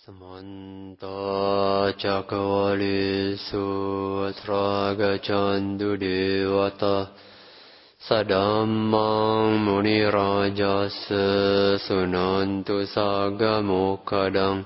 Samanta Cakkavalesu Atra Gaccantu Devata Sadammang Muni Rajasa Sunantu Sagga Mokkadang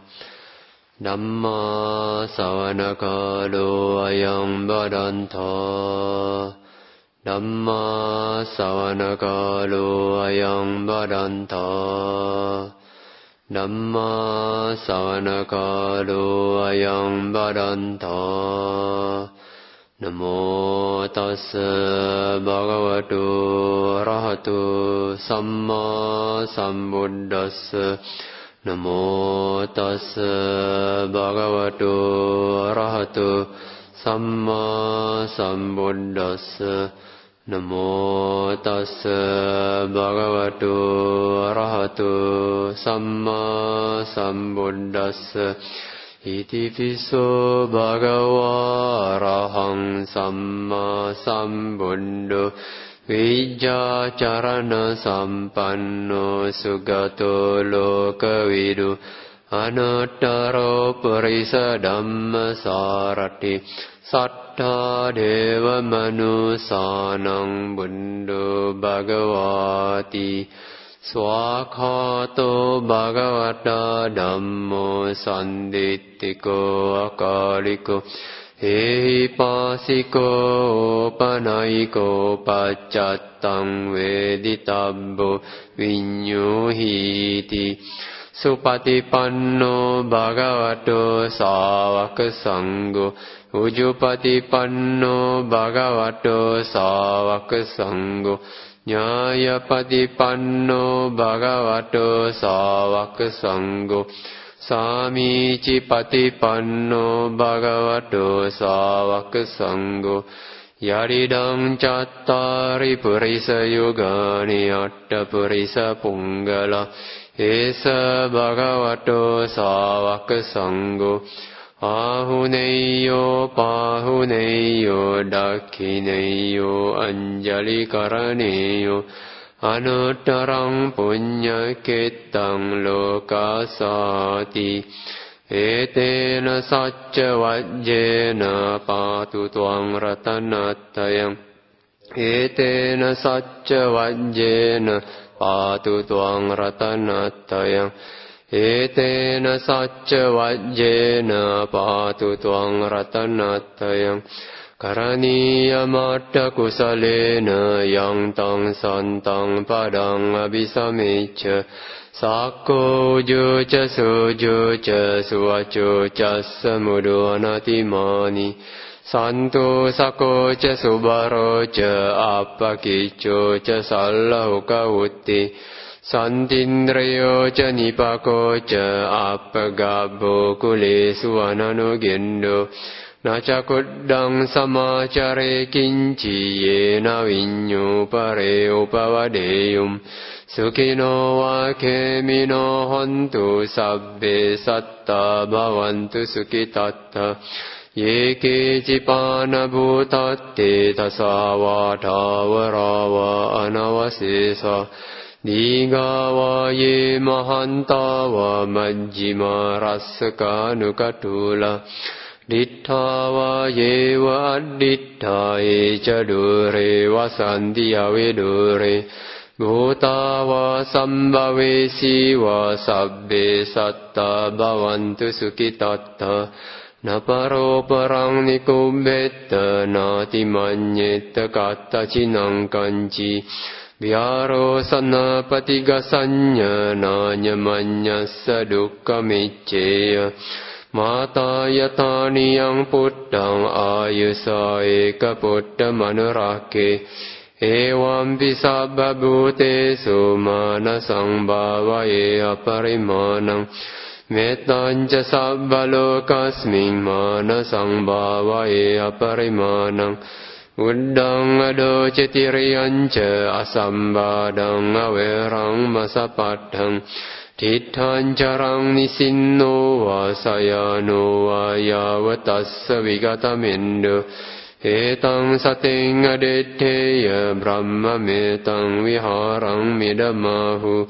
Dhamma Sawana Kalo Ayang Badanta Dhamma Sawana Kalo Ayang Badanta Dhamma Sawana Kalo Ayang Badanta Namo Tassa Bhagavato Arahato Samma Sambuddhassa Namo Tassa Bhagavato Arahato Samma Sambuddhassa Namo Tassa Bhagavato Arahato Samma Sambuddhassa Iti piso Bhagava Arahang Samma Sambuddho Vijja Charana Sampanno Sugato Lokavidu Anuttaro Purisa Dhamma Sarati Sattha Deva Manusanang Buddho Bhagavati Swakhato Bhagavata Dhammo Sandittiko Akaliko Ehipasiko Panayiko Paccattam Veditabbo Vinyuhiti Supatipanno Bhagavato Sāvaka Sangho Ujupatipanno Bhagavato Sāvaka Sangho Nyāyapatipanno Bhagavato Sāvaka Sangho Samicipatipanno Bhagavato Sāvaka Sangho Yaridam Cattari Purisa Yugani Atta Purisa Punggala Esa Bhagavato Sāvaka Sangho Ahuneyo Pahuneyo Dakhineyo Anjali Karaneyo Anuttarang Punya Kettang Lokasati Etena Sacca Vajjena Patu Tuang Ratanatayang Etena Sacca Vajjena Patu Tuang Ratanatayang Etena Sacca Vajjena Patu Tuang Ratanatayang Karaniya Matta Kusalena Yang Tang Santang Padang Abhisamecha Sakko Juca Sujuca Suvacuca Samudu Anatimani Santo Sakko Ca Subaro Ca Appakicho Ca Sallahu Kautti Santindriyo Ca Nipako Ca Appagabbo Kulesu Ananugendo Naca kuddang samacare kinci yena vinyu pare upavadeyum Sukino wa kemino hontu sabbe satta bhavantu sukitatta Yeke cipana bhutatte tasavata varava anavasesa Digava ye mahantava majjima rassaka nukatula Dittava yeva addittaye ca dure vasanti avedure Bhutava sambhavesi va sabbe satta bhavantu sukitatta Naparo parang nikubbetta nati manyetta kattacinang kanci Vyaro sanapatiga sanya nanya manyassa dukkha micceya Mata yatani yang puttang ayusa eka putta manurake Evam pisabba bhutesu manasang bhavaye aparimanang Metanca sabba lokasming manasang bhavaye aparimanang Uddang ado cetiriyanca asambadang averang masapadhang Titthañ carang nisinno vasayano vayavatassa vigatamendo Etang sateng adetteya brahma metang viharang midamahu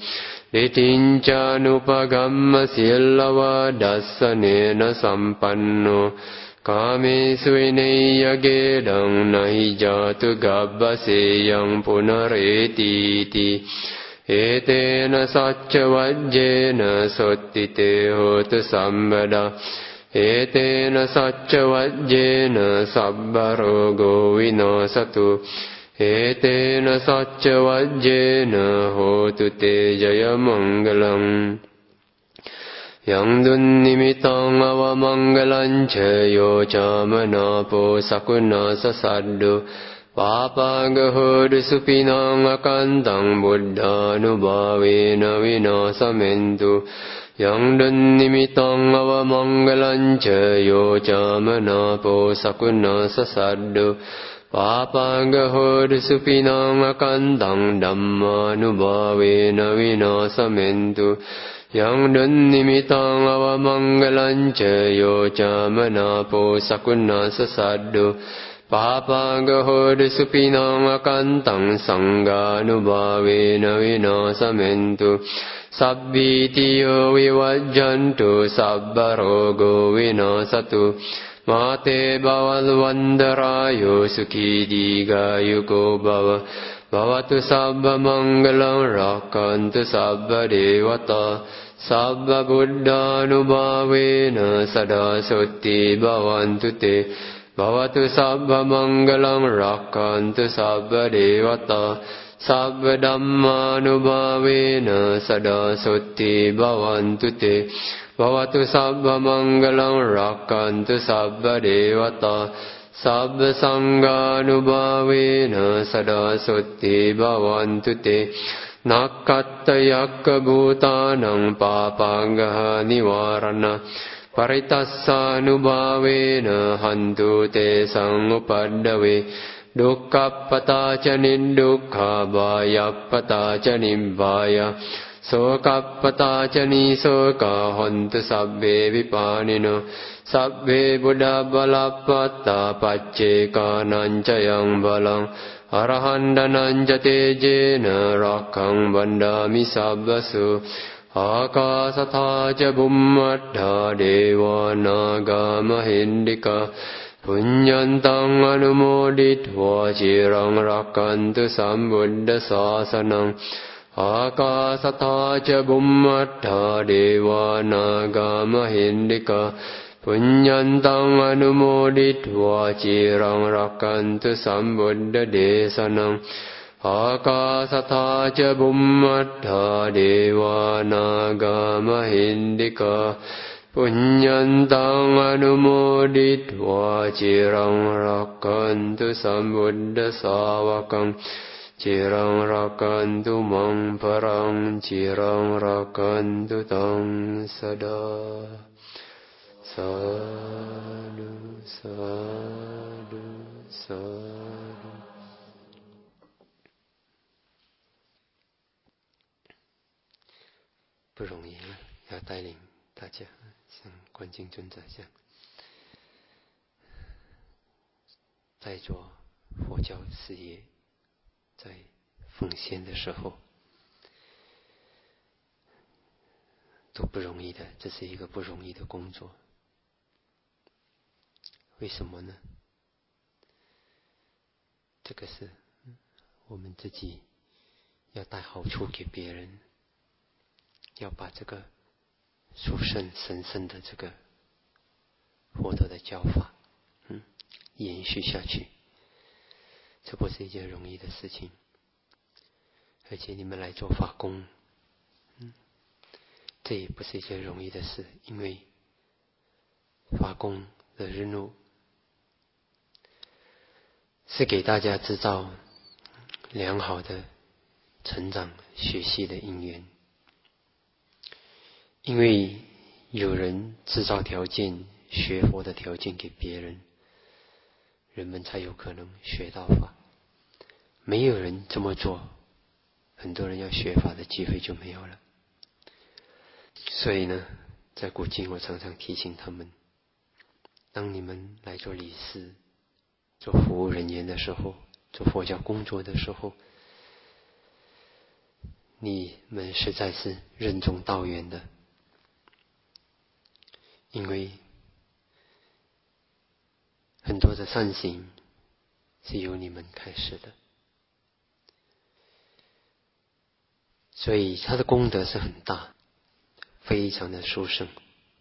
ฤทธิจานุปกัมมศิลวะดัสสเนนะสัมปันโนกาเมสุวินัยเกดังนะหิจาตุกัปปะเสยังปุณเรติติเอเตนะสัจจวัจเจนะสุตติเตโหตุสัมปดาเอเตนะสัจจวัจเจนะสัพพะโรโกวินาศตุเอเตนะสัจจวัจเจนะโหตุเตจยมังกลังยังดุนนิมิตังอวมังกลัญเชโยจามนาโปสักุณาสสัดดุปาปังโหดุสุปินังอกันตังบุตธานุภาเวนะวินาสเมนตุยังดุนนิมิตังอวมังกลัญเชโยจามนาโปสักุณาสสัดดุปาปังโหดุสุปินังอกันตังดัมมานุภาเวนะวินาสเมนตุยังดุนนิมิตังอวมังกลัญเชโยจามนาโปสักุณาสสัดดุปาปังโหดุสุปินังอกันตังสังฆานุภาเวนะวินาสเมนตุสัพพิติโยวิวัจจันตุสัพพะโรโกวินาศตุมาเตภวัตวันตรายโยสุขีดีกายุโกภวะภวตุสัพพะมังคลังรักขันตุสัพพะเทวตาสัพพะพุทธานุภาเวนะสดาสุตติภวันตุเตภวตุสัพพะมังคลังรักขันตุสัพพะเทวตาสัพพะธัมมานุภาเวนะสดาสุตติภวันตุเตภวตุสัพพะมังคลังรักขันตุสัพพะเทวตาสัพพะสังฆานุภาเวนะสดาสุตติภวันตุเตนักขัตตยักขบูตานังปาปังกหานิวารณะปริตัสสานุภาเวนะหันตุเตสังอุปัฏฐเวดุขัปปตาจนิดุขาบายัปปตาจนิบายะโสกัปปตาจนิโสกาหันตุสัพเพวิปานิโนสัพเพบุดาบาลปัตตาปัจเจกานัญจยังบาลังอรหันดานัญจเตเจนะรักขังบันดามิสัพพสุอากาสธาจะบุมมัฏฐาเดวานากามหินดิกาปุญญันตังอนุโมดิตวาจิรังรักขันตุสัมบุตตศาสนังอากาสธาจะบุมมัฏฐาเดวานากามหินดิกาปุญญันตังอนุโมดิตวาจิรังรักขันตุสัมบุตตเดสนังอากาสธาจะบุมมัฏฐาเดวานากามหินดิกาปุญญันตังอนุโมดิตวาจิรังรักขันตุสัมบุตตสาวกังจิรังรักขันตุมังปรังจิรังรักขันตุตังสดาสาธุสาธุสาธุ不容易啊，要带领大家像观境尊者这样，在做佛教事业，在奉献的时候都不容易的，这是一个不容易的工作。为什么呢？这个是我们自己要带好处给别人，要把这个殊胜神圣的这个佛陀的教法延续下去，这不是一件容易的事情。而且你们来做法工，这也不是一件容易的事，因为法工的任务是给大家制造良好的成长学习的因缘。因为有人制造条件，学佛的条件给别人，人们才有可能学到法。没有人这么做，很多人要学法的机会就没有了。所以呢，在古今我常常提醒他们，当你们来做理事、做服务人员的时候，做佛教工作的时候， 你们实在是任重道远的，因为很多的善行是由你们开始的，所以他的功德是很大，非常的殊胜。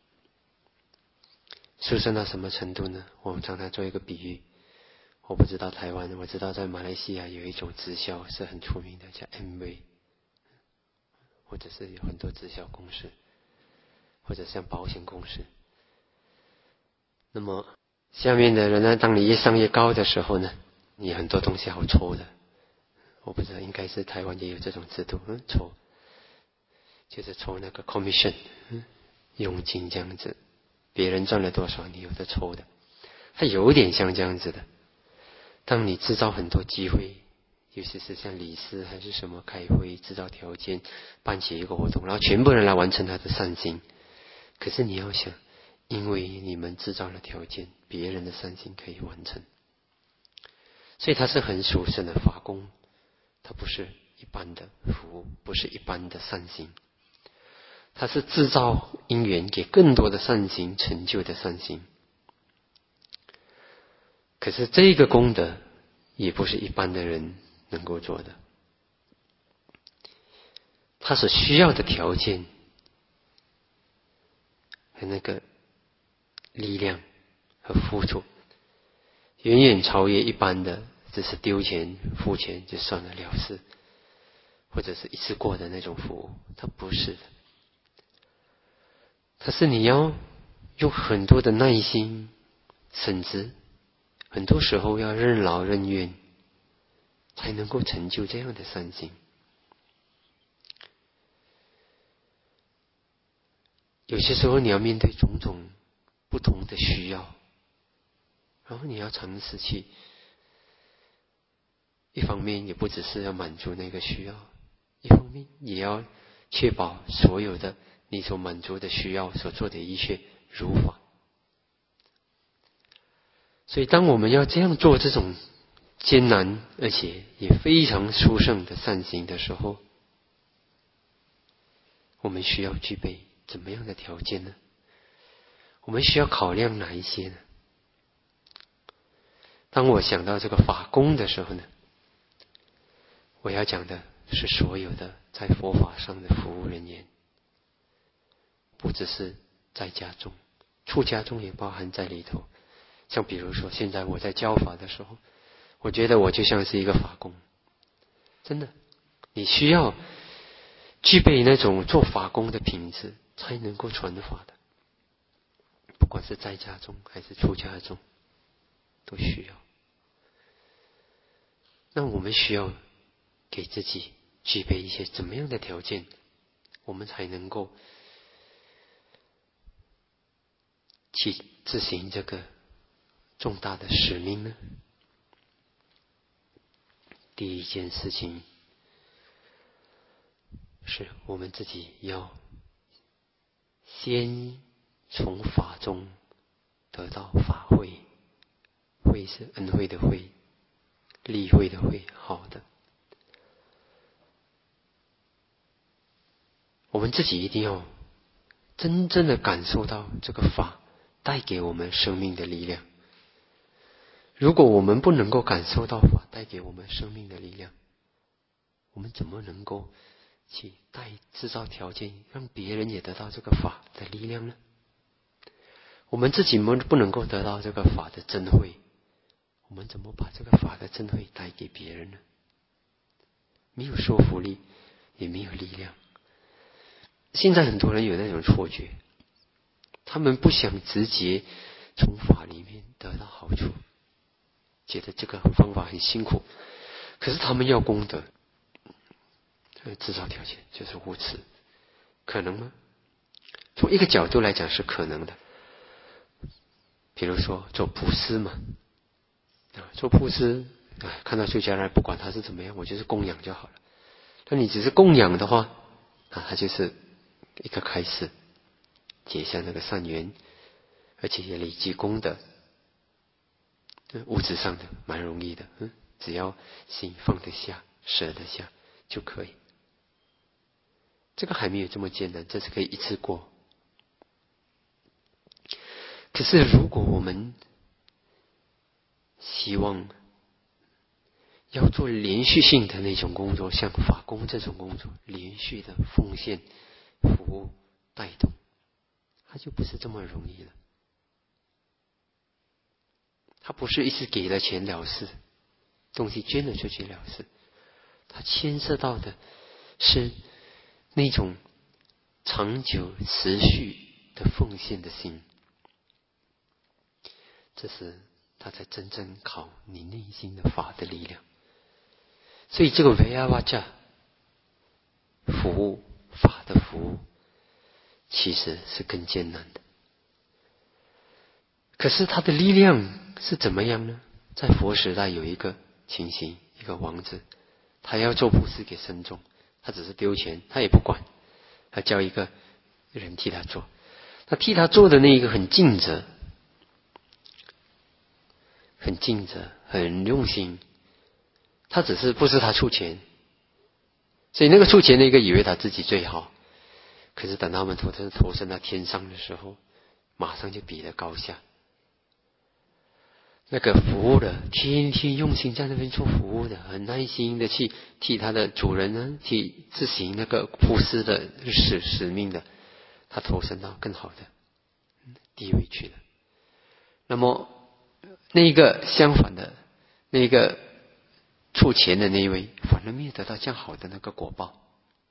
殊胜到什么程度呢？我们常常做一个比喻，我不知道台湾，我知道在马来西亚有一种直销是很出名的，叫 Amway， 或者是有很多直销公司，或者像保险公司。那么下面的人呢，当你越上越高的时候呢，你很多东西好抽的。我不知道，应该是台湾也有这种制度，抽就是抽那个 commission，佣金这样子，别人赚了多少你有的抽的，它有点像这样子的。当你制造很多机会，尤其是像理事还是什么开会，制造条件，办起一个活动，然后全部人来完成他的善行。可是你要想，因为你们制造了条件，别人的善行可以完成，所以它是很殊胜的法功，它不是一般的服务，不是一般的善行，它是制造因缘给更多的善行成就的善行。可是这个功德也不是一般的人能够做的，它所需要的条件和那个力量和付出，远远超越一般的只是丢钱付钱就算了了事，或者是一次过的那种服务。它不是的，它是你要用很多的耐心，甚至很多时候要任劳任怨，才能够成就这样的善行。有些时候你要面对种种不同的需要，然后你要尝试去，一方面也不只是要满足那个需要，一方面也要确保所有的你所满足的需要所做的一切如法。所以当我们要这样做这种艰难而且也非常殊胜的善行的时候，我们需要具备怎么样的条件呢？我们需要考量哪一些呢？当我想到这个法功的时候呢，我要讲的是所有的在佛法上的服务人员，不只是在家中，出家中也包含在里头。像比如说现在我在教法的时候，我觉得我就像是一个法工，真的，你需要具备那种做法工的品质，才能够传法的。不管是在家中还是出家中，都需要。那我们需要给自己具备一些怎么样的条件，我们才能够去执行这个重大的使命呢？第一件事情是我们自己要先从法中得到法慧，慧是恩惠的慧，利慧的慧，好的。我们自己一定要真正的感受到这个法带给我们生命的力量。如果我们不能够感受到法带给我们生命的力量，我们怎么能够去制造条件让别人也得到这个法的力量呢？我们自己不能够得到这个法的真慧，我们怎么把这个法的真慧带给别人呢？没有说服力，也没有力量。现在很多人有那种错觉，他们不想直接从法里面得到好处，觉得这个方法很辛苦，可是他们要功德，制造条件就是无耻，可能吗？从一个角度来讲是可能的。比如说做布施嘛，做布施，看到出家人不管他是怎么样，我就是供养就好了。那你只是供养的话，他就是一个开始结下那个善缘，而且也累积功德。物质上的蛮容易的，只要心放得下，舍得下就可以。 这个还没有这么艰难，这是可以一次过。可是如果我们希望要做连续性的那种工作，像法工这种工作，连续的奉献、服务、带动，它就不是这么容易了。它不是一次给了钱了事，东西捐了出去了事，它牵涉到的是那种长久持续的奉献的心，这是它才真正考你内心的法的力量。所以这个维阿瓦加服务法的服务其实是更艰难的，可是它的力量是怎么样呢？在佛时代有一个情形，一个王子，他要做布施给僧众，他只是丢钱，他也不管，他叫一个人替他做，他替他做的那一个很尽责，很用心，他只是不是他出钱，所以那个出钱那个以为他自己最好，可是等他们投身到天上的时候，马上就比了高下。那个服务的，天天用心在那边做服务的，很耐心的去替他的主人呢，去执行那个布施的使命的，他投身到更好的地位去了。那么那个相反的，那个出钱的那一位，反而没有得到这样好的那个果报。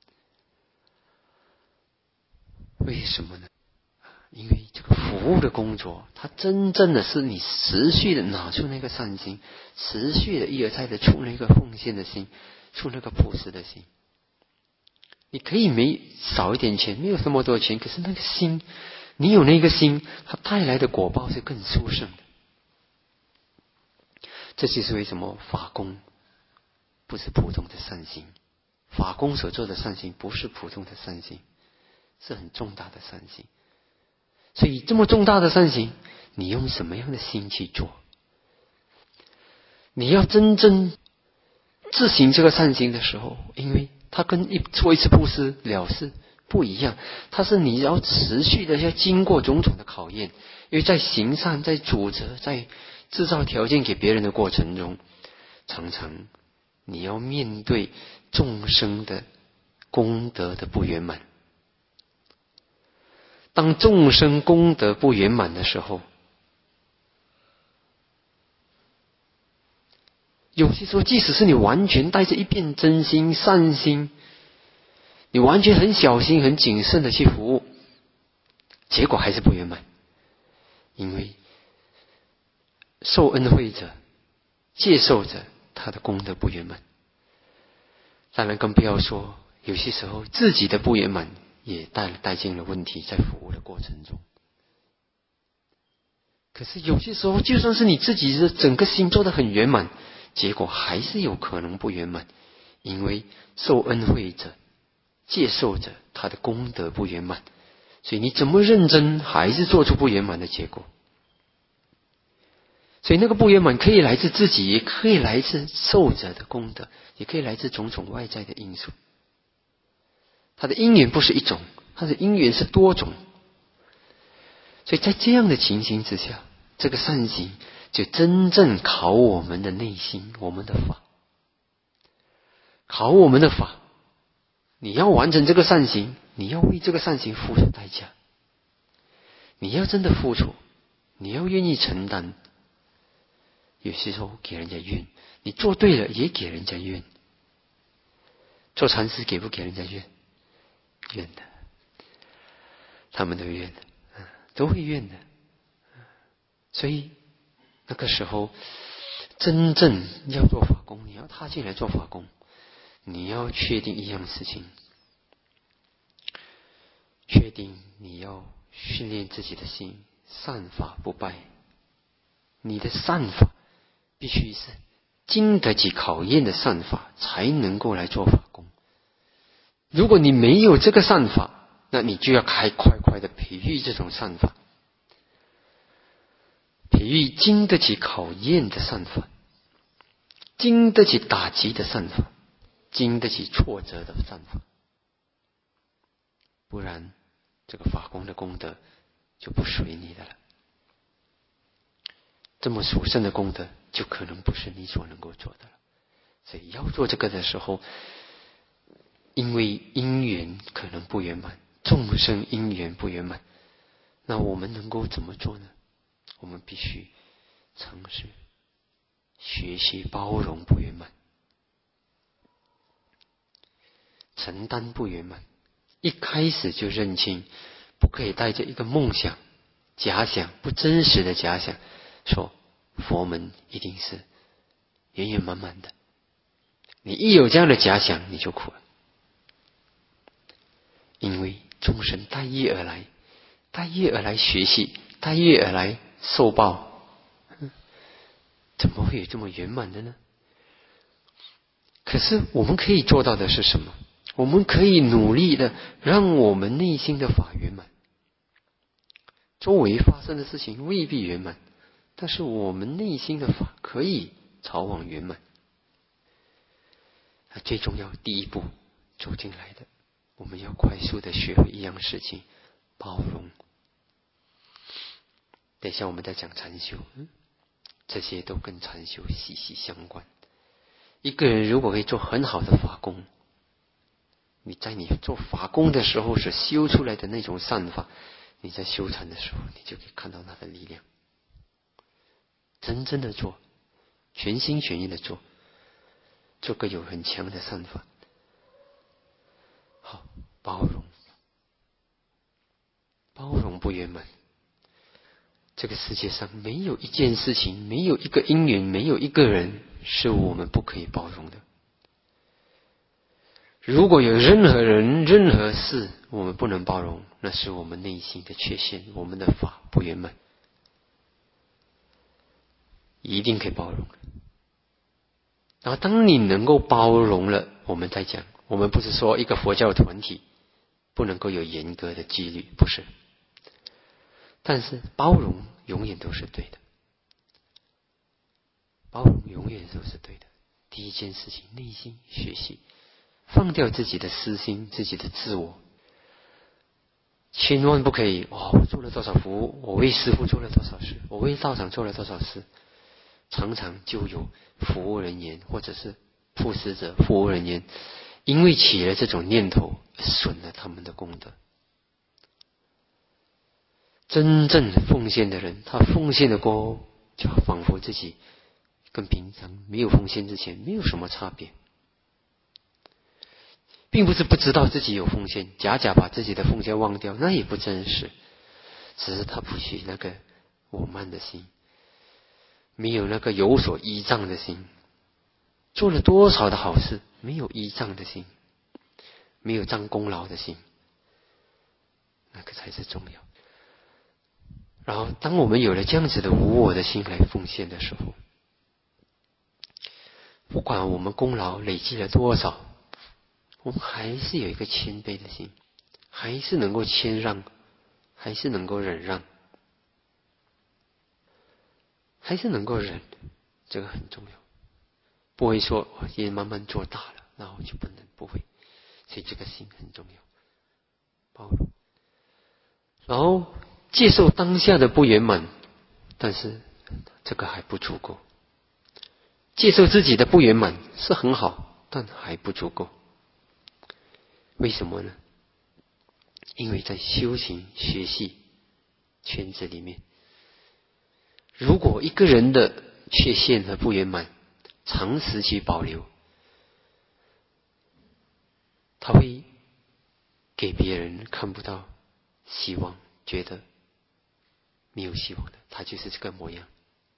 为什么呢？因为这个服务的工作，它真正的是你持续的拿出那个善心，持续的一而再的出那个奉献的心，出那个布施的心。你可以少一点钱，没有这么多钱，可是那个心，你有那个心，它带来的果报是更殊胜的。这就是为什么法工不是普通的善心，法工所做的善心不是普通的善心，是很重大的善心。所以这么重大的善行，你用什么样的心去做？你要真正自行这个善行的时候，因为它跟做一次布施了事不一样，它是你要持续的要经过种种的考验，因为在行善、在主责、在制造条件给别人的过程中，常常你要面对众生的功德的不圆满。当众生功德不圆满的时候，有些时候即使是你完全带着一片真心善心，你完全很小心很谨慎的去服务，结果还是不圆满。因为受恩惠者接受者他的功德不圆满，当然更不要说有些时候自己的不圆满也带进了问题，在服务的过程中。可是有些时候就算是你自己的整个心做得很圆满，结果还是有可能不圆满，因为受恩惠者接受者他的功德不圆满，所以你怎么认真还是做出不圆满的结果。所以那个不圆满可以来自自己，也可以来自受者的功德，也可以来自种种外在的因素。它的因缘不是一种，它的因缘是多种。所以在这样的情形之下，这个善行就真正考我们的内心，我们的法，考我们的法。你要完成这个善行，你要为这个善行付出代价，你要真的付出，你要愿意承担。有些时候给人家怨，你做对了也给人家怨。做禅师给不给人家怨？怨的，他们都怨的，都会怨的。所以那个时候真正要做法工，你要踏进来做法工，你要确定一样事情，确定你要训练自己的心，善法不败。你的善法必须是经得起考验的善法，才能够来做法工。如果你没有这个善法，那你就要快快的培育这种善法，培育经得起考验的善法，经得起打击的善法，经得起挫折的善法。 不然这个法功的功德就不属于你的了。这么殊胜的功德就可能不是你所能够做的了。所以要做这个的时候，因为因缘可能不圆满，众生因缘不圆满，那我们能够怎么做呢？我们必须尝试学习包容不圆满，承担不圆满。一开始就认清，不可以带着一个梦想、假想、不真实的假想，说佛门一定是圆圆满满的。你一有这样的假想，你就苦了。因为众生带业而来，带业而来学习，带业而来受报，怎么会有这么圆满的呢？可是我们可以做到的是什么？我们可以努力的让我们内心的法圆满。周围发生的事情未必圆满，但是我们内心的法可以朝往圆满。最重要，第一步走进来的，我们要快速的学会一样事情，包容。等一下我们再讲禅修，这些都跟禅修息息相关。一个人如果会做很好的法功，你在你做法功的时候所修出来的那种善法，你在修禅的时候，你就可以看到它的力量。真正的做，全心全意的做，做个有很强的善法。好，包容，包容不圆满。这个世界上没有一件事情，没有一个因缘，没有一个人是我们不可以包容的。如果有任何人、任何事我们不能包容，那是我们内心的缺陷，我们的法不圆满。一定可以包容。然后当你能够包容了，我们再讲，我们不是说一个佛教团体不能够有严格的纪律，不是。但是包容永远都是对的，包容永远都是对的。第一件事情，内心学习，放掉自己的私心，自己的自我，千万不可以我做了多少服务，我为师父做了多少事，我为道场做了多少事。常常就有服务人员或者是布施者、服务人员，因为起了这种念头，损了他们的功德。真正奉献的人，他奉献的过后，就仿佛自己跟平常没有奉献之前没有什么差别，并不是不知道自己有奉献，假把自己的奉献忘掉，那也不真实，只是他不许那个我慢的心，没有那个有所依仗的心，做了多少的好事，没有依仗的心，没有占功劳的心，那个才是重要。然后当我们有了这样子的无我的心来奉献的时候，不管我们功劳累积了多少，我们还是有一个谦卑的心，还是能够谦让，还是能够忍让，还是能够忍，这个很重要。不会说我也慢慢做大了，然后就不会。所以这个心很重要，包容，然后接受当下的不圆满，但是这个还不足够。接受自己的不圆满是很好，但还不足够。为什么呢？因为在修行学习圈子里面，如果一个人的缺陷和不圆满长时期保留，他会给别人看不到希望，觉得没有希望的，他就是这个模样。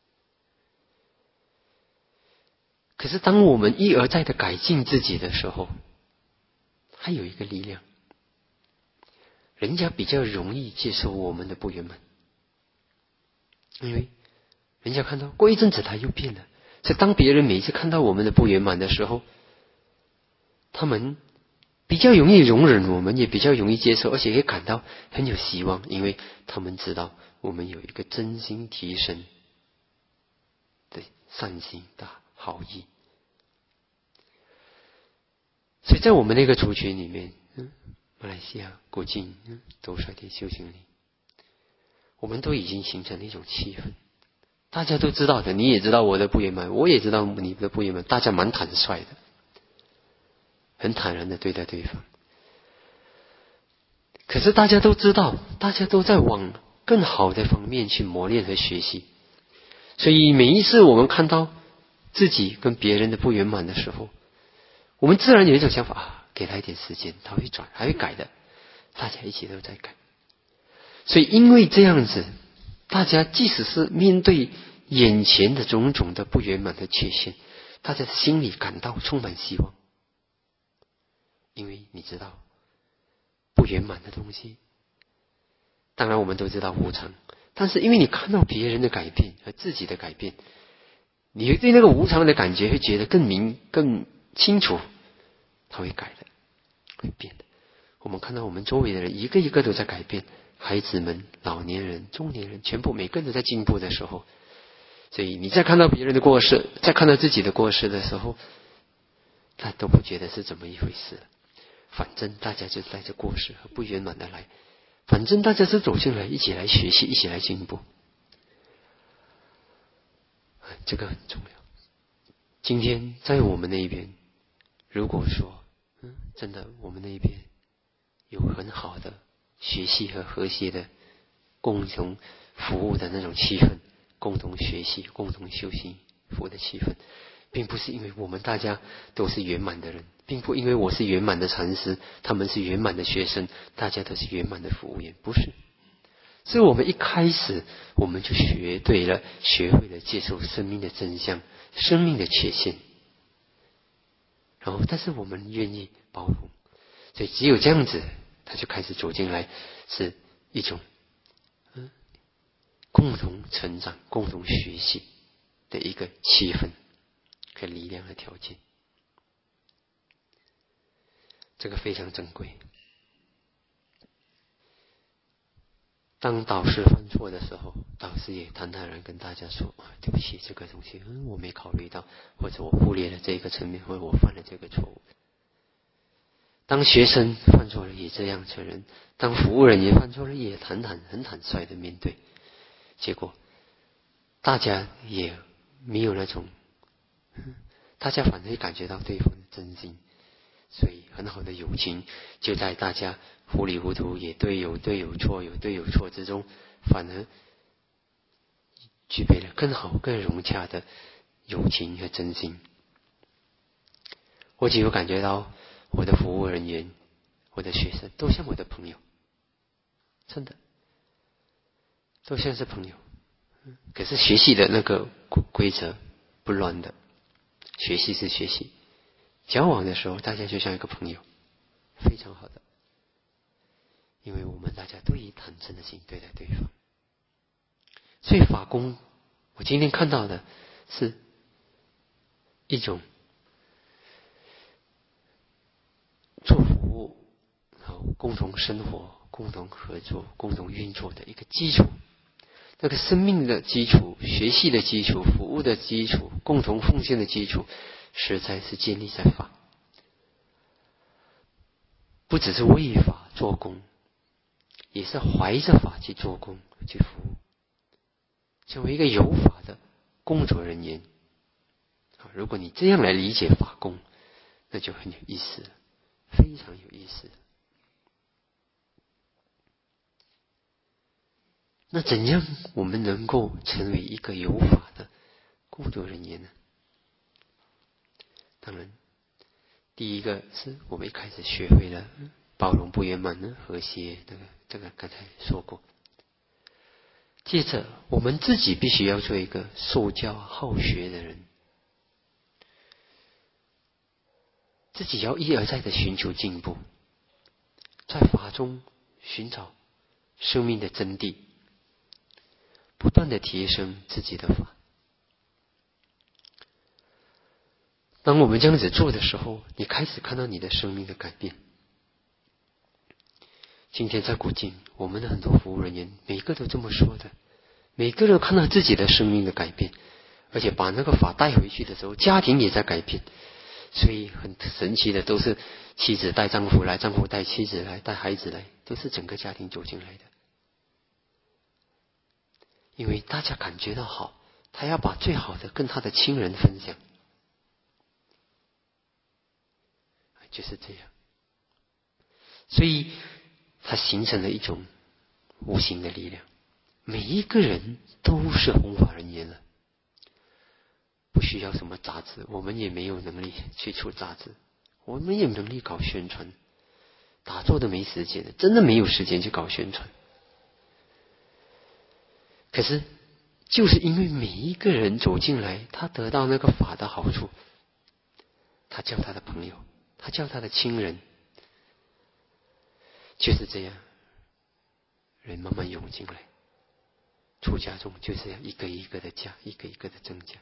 可是当我们一而再的改进自己的时候，还有一个力量，人家比较容易接受我们的不圆满，因为人家看到过一阵子他又变了。所以当别人每一次看到我们的不圆满的时候，他们比较容易容忍我们，也比较容易接受，而且也感到很有希望，因为他们知道我们有一个真心提升的善心的好意。所以在我们那个族群里面， 马来西亚、古晋、斗率天修行里，我们都已经形成了一种气氛，大家都知道的，你也知道我的不圆满，我也知道你的不圆满，大家蛮坦率的，很坦然的对待对方。可是大家都知道，大家都在往更好的方面去磨练和学习，所以每一次我们看到自己跟别人的不圆满的时候，我们自然有一种想法给他一点时间，他会转，还会改的，大家一起都在改。所以因为这样子，大家即使是面对眼前的种种的不圆满的缺陷，大家心里感到充满希望，因为你知道不圆满的东西，当然我们都知道无常，但是因为你看到别人的改变和自己的改变，你会对那个无常的感觉会觉得更清楚，它会改的，会变的。我们看到我们周围的人一个一个都在改变，孩子们、老年人、中年人，全部每个人都在进步的时候，所以你在看到别人的过失，在看到自己的过失的时候，他都不觉得是怎么一回事，反正大家就带着过失和不圆满的来，反正大家是走进来一起来学习，一起来进步，这个很重要。今天在我们那一边，如果说真的我们那一边有很好的学习和和谐的共同服务的那种气氛，共同学习、共同修行服务的气氛，并不是因为我们大家都是圆满的人，并不因为我是圆满的禅师，他们是圆满的学生，大家都是圆满的服务员，不是。所以我们一开始我们就学对了，学会了接受生命的真相，生命的缺陷，然后但是我们愿意包容，所以只有这样子，他就开始走进来，是一种共同成长、共同学习的一个气氛和力量的条件，这个非常珍贵。当导师犯错的时候，导师也坦坦然跟大家说，对不起，这个东西我没考虑到，或者我忽略了这个层面，或者我犯了这个错误。当学生犯错了也这样承认，当服务人员犯错了也很坦率的面对，结果大家也没有那种，大家反而感觉到对方的真心，所以很好的友情就在大家糊里糊涂也有对有错之中，反而具备了更好更融洽的友情和真心。我就有感觉到我的服务人员、我的学生都像我的朋友，真的都像是朋友。可是学习的那个规则不乱的，学习是学习，交往的时候大家就像一个朋友，非常好的，因为我们大家都以坦诚的心对待对方。所以法工我今天看到的是一种做服务、共同生活、共同合作、共同运作的一个基础，那个生命的基础、学习的基础、服务的基础、共同奉献的基础，实在是建立在法，不只是为法做工，也是怀着法去做工去服务，成为一个有法的工作人员。如果你这样来理解法工，那就很有意思了，非常有意思。那怎样我们能够成为一个有法的工作人员呢？当然第一个是我们一开始学会了包容不圆满的和谐，这个刚才说过。接着我们自己必须要做一个受教好学的人，自己要一而再的寻求进步，在法中寻找生命的真谛，不断的提升自己的法。当我们这样子做的时候，你开始看到你的生命的改变。今天在古晋，我们的很多服务人员每个都这么说的，每个人看到自己的生命的改变，而且把那个法带回去的时候，家庭也在改变。所以很神奇的都是妻子带丈夫来，丈夫带妻子来，带孩子来，都是整个家庭走进来的。因为大家感觉到好，他要把最好的跟他的亲人分享，就是这样。所以它形成了一种无形的力量，每一个人都是弘法人员了，不需要什么杂志，我们也没有能力去出杂志，我们也有能力搞宣传，打坐都没时间的，真的没有时间去搞宣传。可是就是因为每一个人走进来，他得到那个法的好处，他叫他的朋友，他叫他的亲人，就是这样，人慢慢涌进来，出家众就这样一个一个的加，一个一个的增加。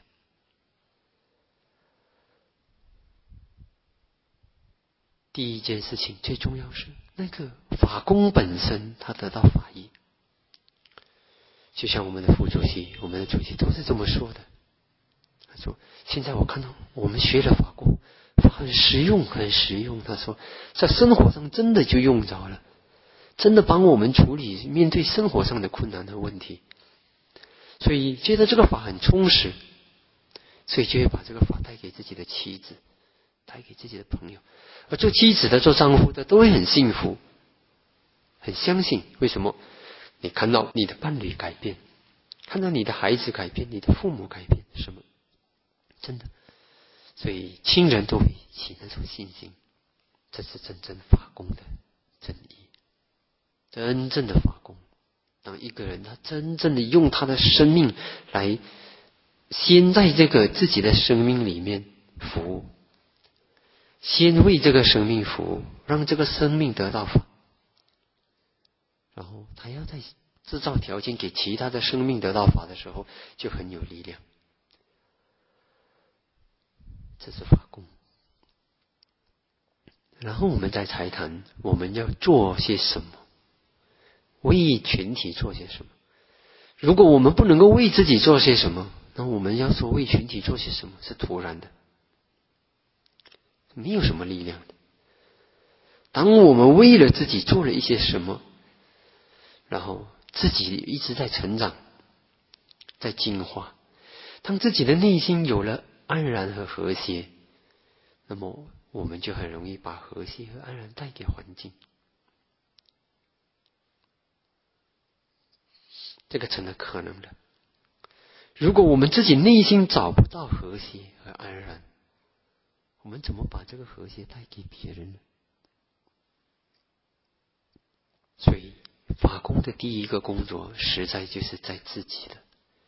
第一件事情最重要是那个法公本身他得到法益，就像我们的副主席，我们的主席都是这么说的。他说现在我看到我们学了法公，法很实用很实用，他说在生活上真的就用着了，真的帮我们处理面对生活上的困难的问题，所以觉得这个法很充实，所以就会把这个法带给自己的妻子，带给自己的朋友，而做妻子的做丈夫的都会很幸福，很相信。为什么？你看到你的伴侣改变，看到你的孩子改变，你的父母改变，什么真的，所以亲人都会起那种信心，这是真正法公的真意，真正的法公。当一个人他真正的用他的生命来先在这个自己的生命里面服务，先为这个生命服务，让这个生命得到法，然后他要在制造条件给其他的生命得到法的时候，就很有力量。这是法公。然后我们再才谈我们要做些什么，为群体做些什么。如果我们不能够为自己做些什么，那我们要说为群体做些什么是突然的，没有什么力量的。当我们为了自己做了一些什么，然后自己一直在成长，在进化，当自己的内心有了安然和和谐，那么我们就很容易把和谐和安然带给环境，这个成了可能的。如果我们自己内心找不到和谐和安然，我们怎么把这个和谐带给别人呢？所以法公的第一个工作实在就是在自己的。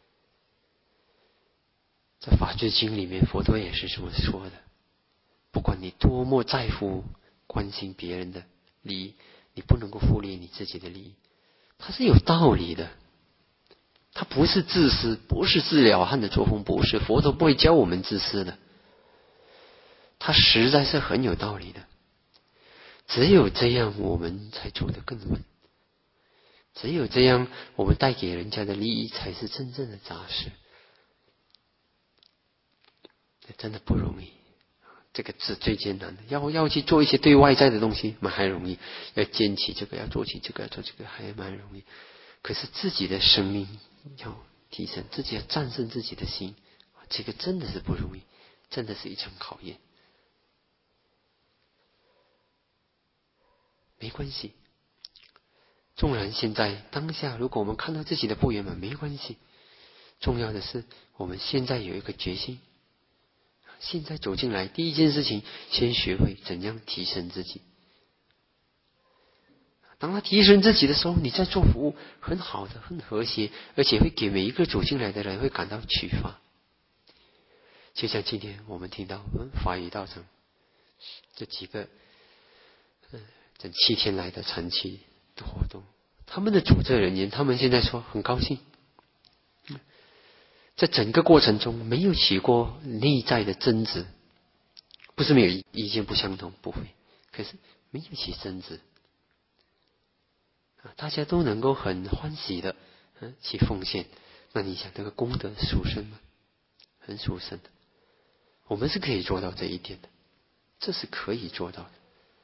在法治经里面，佛陀也是这么说的，不管你多么在乎关心别人的利益，你不能够忽略你自己的利益，它是有道理的，它不是自私，不是自了汉的作风，不是，佛陀不会教我们自私的，它实在是很有道理的。只有这样我们才走得更稳，只有这样我们带给人家的利益才是真正的扎实。真的不容易，这个是最艰难的。要去做一些对外在的东西，蛮还容易；要坚持这个，要做起这个，要做这个，还蛮容易。可是自己的生命要提升，自己要战胜自己的心，这个真的是不容易，真的是一场考验。没关系，纵然现在当下，如果我们看到自己的不圆满，没关系。重要的是，我们现在有一个决心。现在走进来，第一件事情，先学会怎样提升自己。当他提升自己的时候，你在做服务很好的，很和谐，而且会给每一个走进来的人会感到启发。就像今天我们听到法语道场这几个这7天来的长期的活动，他们的主责人员，他们现在说很高兴，在整个过程中没有起过内在的争执，不是没有意见不相同，不会，可是没有起争执，大家都能够很欢喜的去奉献。那你想这个功德殊胜吗？很殊胜的。我们是可以做到这一点的，这是可以做到的。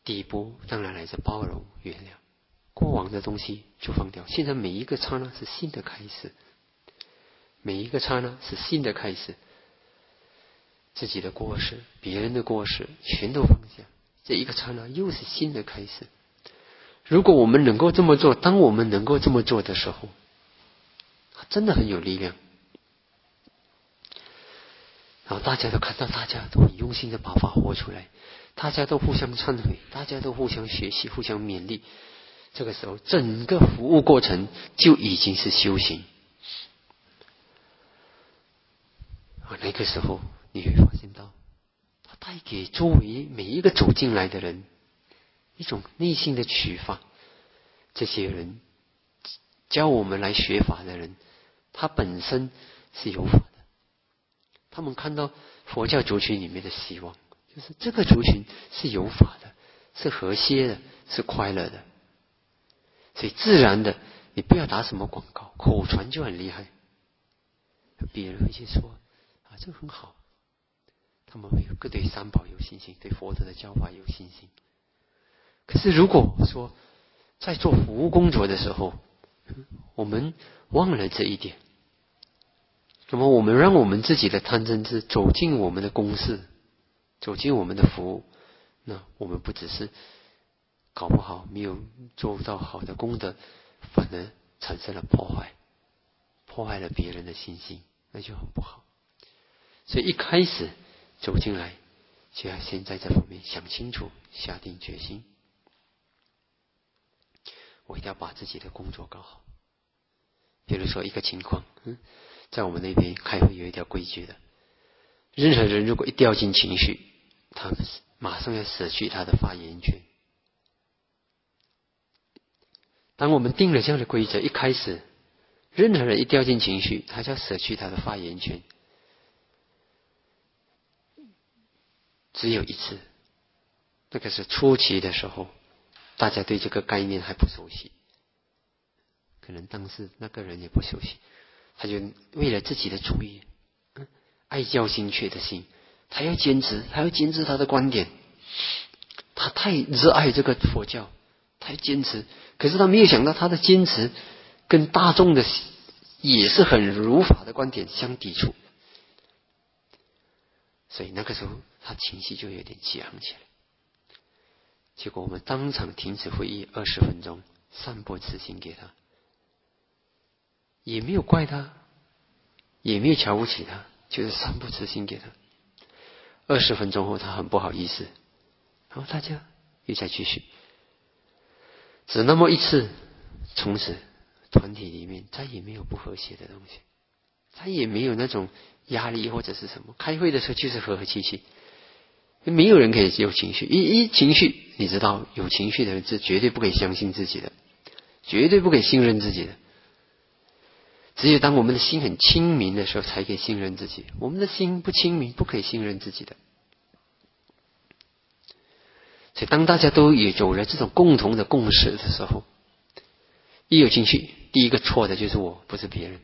第一步当然来自包容原谅，过往的东西就放掉，现在每一个刹那是新的开始，每一个刹那是新的开始，自己的过失别人的过失全都放下，这一个刹那又是新的开始。如果我们能够这么做，当我们能够这么做的时候，真的很有力量。然后大家都看到，大家都很用心的把法活出来，大家都互相忏悔，大家都互相学习，互相勉励。这个时候整个服务过程就已经是修行。那个时候你会发现到，它带给周围每一个走进来的人一种内心的启发。这些人教我们来学法的人，他本身是有法的，他们看到佛教族群里面的希望，就是这个族群是有法的，是和谐的，是快乐的。所以自然的，你不要打什么广告，口传就很厉害，别人会去说这个很好，他们会对三宝有信心，对佛陀的教法有信心。可是如果说在做服务工作的时候，我们忘了这一点，那么我们让我们自己的贪嗔痴走进我们的公事，走进我们的服务，那我们不只是搞不好没有做到好的功德，反而产生了破坏，破坏了别人的信心，那就很不好。所以一开始走进来，就要先在这方面想清楚，下定决心，我一定要把自己的工作搞好。比如说一个情况，在我们那边开会有一条规矩的，任何人如果一掉进情绪，他马上要舍去他的发言权。当我们定了这样的规则，一开始任何人一掉进情绪，他就要舍去他的发言权。只有一次，那个是初期的时候，大家对这个概念还不熟悉，可能当时那个人也不熟悉，他就为了自己的主意，爱教心切的心，他要坚持他的观点，他太热爱这个佛教，他要坚持，可是他没有想到他的坚持跟大众的也是很如法的观点相抵触，所以那个时候他情绪就有点激昂起来。结果我们当场停止会议20分钟，散播慈心给他，也没有怪他，也没有瞧不起他，就是散播慈心给他。20分钟后他很不好意思，然后大家又再继续，只那么一次，从此团体里面再也没有不和谐的东西，再也没有那种压力或者是什么。开会的时候就是和和气气，没有人可以有情绪。一情绪，你知道有情绪的人是绝对不可以相信自己的，绝对不可以信任自己的。只有当我们的心很清明的时候，才可以信任自己。我们的心不清明，不可以信任自己的。所以当大家都也有了这种共同的共识的时候，一有情绪，第一个错的就是我，不是别人。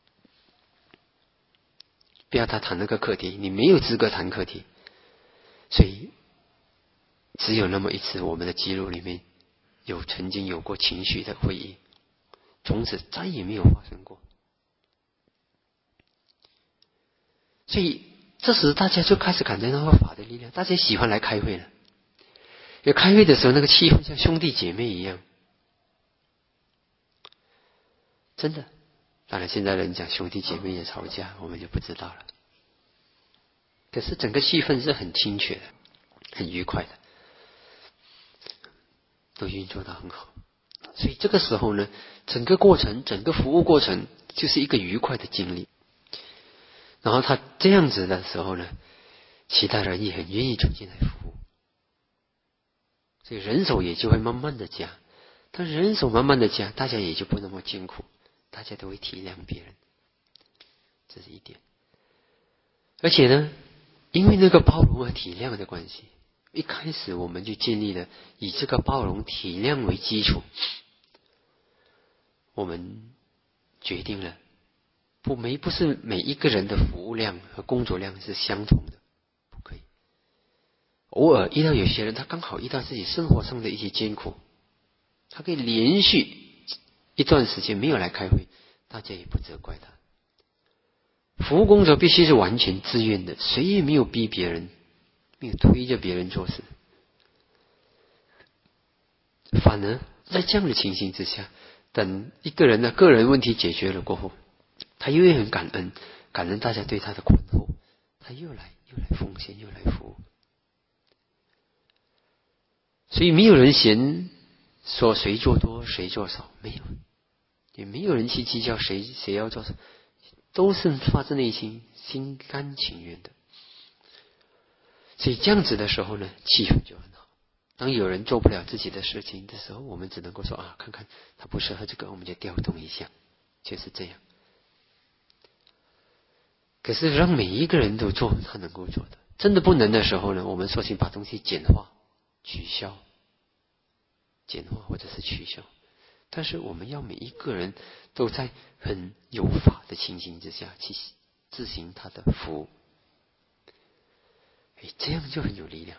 不要他谈那个课题，你没有资格谈课题。所以只有那么一次，我们的记录里面有曾经有过情绪的会议，从此再也没有发生过。所以这时大家就开始感觉到法的力量，大家喜欢来开会了。因为开会的时候那个气氛像兄弟姐妹一样，真的。当然现在人讲兄弟姐妹也吵架，我们就不知道了。可是整个气氛是很亲切的，很愉快的，都运作得很好。所以这个时候呢，整个过程，整个服务过程就是一个愉快的经历。然后他这样子的时候呢，其他人也很愿意走进来服务，所以人手也就会慢慢的加。当人手慢慢的加，大家也就不那么艰苦，大家都会体谅别人，这是一点。而且呢，因为那个包容和体谅的关系，一开始我们就建立了以这个包容体谅为基础，我们决定了不是每一个人的服务量和工作量是相同的，不可以。 偶尔遇到有些人，他刚好遇到自己生活上的一些艰苦，他可以连续一段时间没有来开会，大家也不责怪他。服务工作必须是完全自愿的，谁也没有逼别人，没有推着别人做事。反而在这样的情形之下，等一个人的个人问题解决了过后，他又会很感恩大家对他的宽厚，他又来奉献，又来服务。所以没有人嫌说谁做多谁做少，没有，也没有人去计较谁要做什么，都是发自内心心甘情愿的。所以这样子的时候呢，气氛就很好。当有人做不了自己的事情的时候，我们只能够说看看他不适合这个，我们就调动一下，就是这样。可是让每一个人都做他能够做的，真的不能的时候呢，我们索性把东西简化或者是取消。但是我们要每一个人都在很有法的情形之下去执行他的服务，这样就很有力量。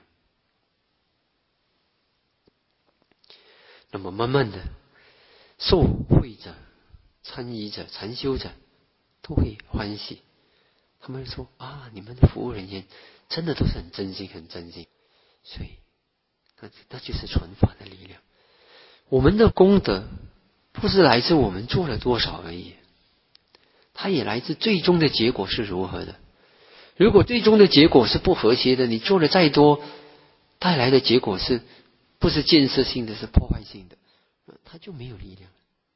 那么慢慢的，受惠者、参与者、禅修者都会欢喜。他们说你们的服务人员真的都是很真心，所以那就是传法的力量。我们的功德不是来自我们做了多少而已，它也来自最终的结果是如何的。如果最终的结果是不和谐的，你做了再多，带来的结果是不是建设性的，是破坏性的，它就没有力量。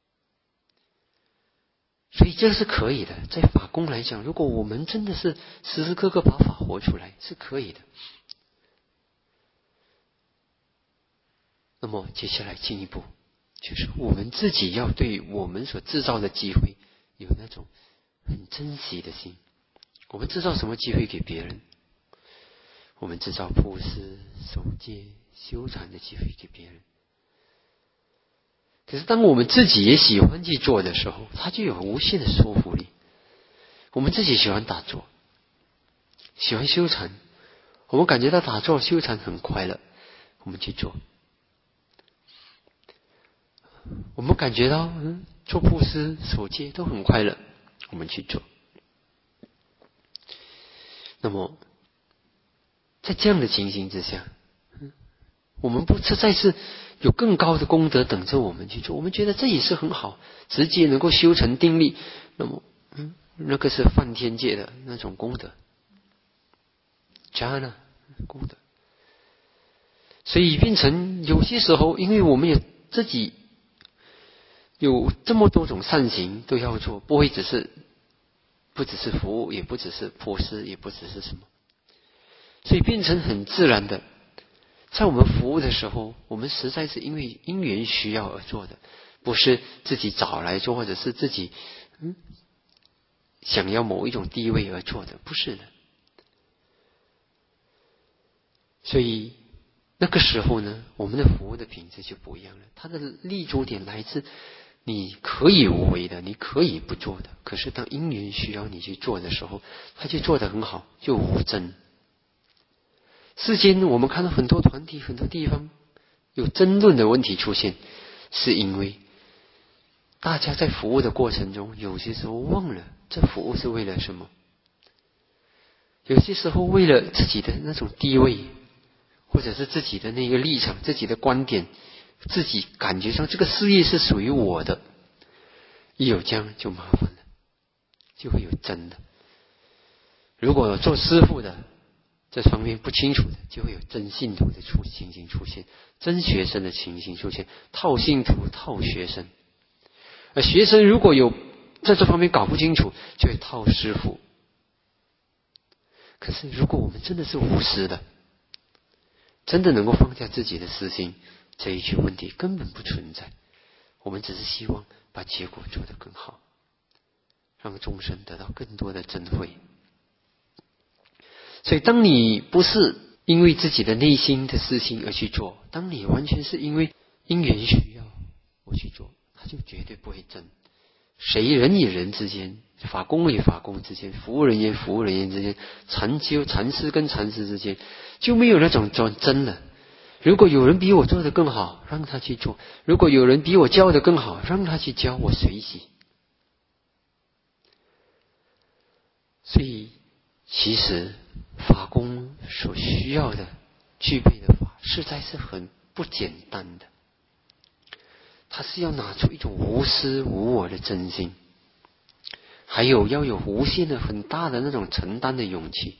所以这是可以的，在法功来讲，如果我们真的是时时刻刻把法活出来，是可以的。那么接下来进一步，就是我们自己要对我们所制造的机会有那种很珍惜的心。我们制造什么机会给别人？我们制造布施、守戒、修禅的机会给别人。可是当我们自己也喜欢去做的时候，它就有无限的说服力。我们自己喜欢打坐，喜欢修禅，我们感觉到打坐修禅很快乐，我们去做。我们感觉到做布施、守戒都很快乐，我们去做。那么在这样的情形之下，我们不再是有更高的功德等着我们去做，我们觉得这也是很好，直接能够修成定力。那么那个是梵天界的那种功德，jhana功德。所以变成有些时候，因为我们有自己有这么多种善行都要做，不只是服务，也不只是布施，也不只是什么，所以变成很自然的，在我们服务的时候，我们实在是因为因缘需要而做的，不是自己找来做，或者是自己想要某一种地位而做的，不是的。所以那个时候呢，我们的服务的品质就不一样了。它的立足点来自你可以无为的，你可以不做的，可是当因缘需要你去做的时候，他就做得很好，就无争。世间我们看到很多团体、很多地方有争论的问题出现，是因为大家在服务的过程中，有些时候忘了这服务是为了什么，有些时候为了自己的那种地位，或者是自己的那个立场、自己的观点，自己感觉上这个事业是属于我的，一有这样就麻烦了，就会有争的。如果做师父的这方面不清楚的，就会有真信徒的情形出现，真学生的情形出现，套信徒套学生。而学生如果有在这方面搞不清楚，就会套师父。可是如果我们真的是无私的，真的能够放下自己的私心，这一句问题根本不存在。我们只是希望把结果做得更好，让众生得到更多的珍慧。所以当你不是因为自己的内心的私心而去做，当你完全是因为因缘需要我去做，他就绝对不会争， 谁人与人之间，法工与法工之间，服务人员服务人员之间，禅师跟禅师之间，就没有那种真了。如果有人比我做得更好，让他去做；如果有人比我教得更好，让他去教，我随喜。所以其实法工所需要的具备的法实在是很不简单的，他是要拿出一种无私无我的真心，还有要有无限的很大的那种承担的勇气。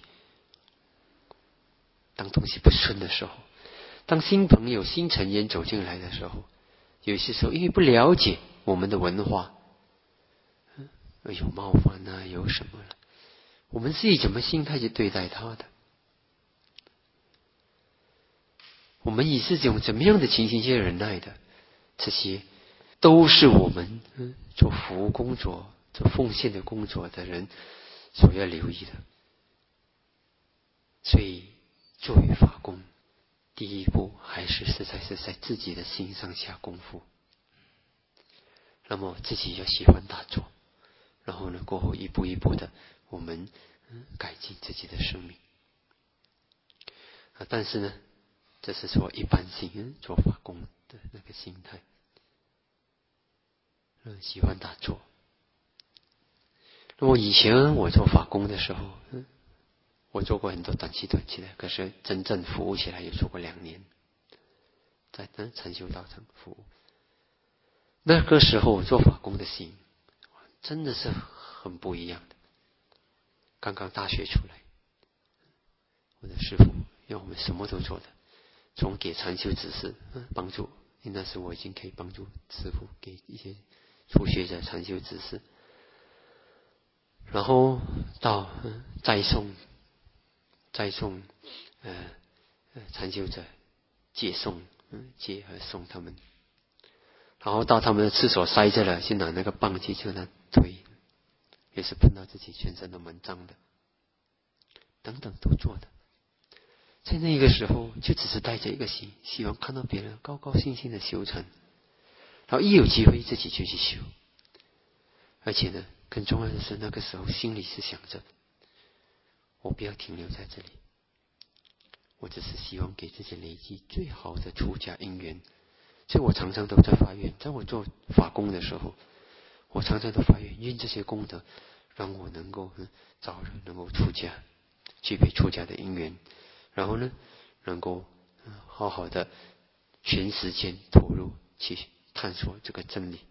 当东西不顺的时候，当新朋友新成员走进来的时候，有些时候因为不了解我们的文化，有冒犯啊，有什么了，我们是以什么心态去对待他的？我们以是种怎么样的情形去忍耐的？这些都是我们做服务工作、做奉献的工作的人所要留意的。所以作为法工，第一步还是实在是在自己的心上下功夫。那么自己要喜欢打坐，然后呢，过后一步一步的我们改进自己的生命。但是呢，这是说一般性做法工的那个心态。喜欢打坐。那么以前我做法工的时候，我做过很多短期的，可是真正服务起来也做过2年，在禅修道场服务。那个时候做法工的心真的是很不一样的。刚刚大学出来，我的师父让我们什么都做的，从给禅修指示帮助，因为那时我已经可以帮助师父给一些初学者禅修指示，然后到再送禅修者接送接和送他们，然后到他们的厕所塞着了，去拿那个棒去就那推，也是碰到自己全身都蛮脏的，等等都做的。在那个时候就只是带着一个心，希望看到别人高高兴兴的修成，然后一有机会自己就去修。而且呢，更重要的是那个时候心里是想着，我不要停留在这里，我只是希望给自己累积最好的出家因缘。所以我常常都在发愿，在我做法工的时候，我常常都发愿，愿这些功德让我能够早日能够出家，具备出家的因缘，然后呢能够好好的全时间投入去探索这个真理。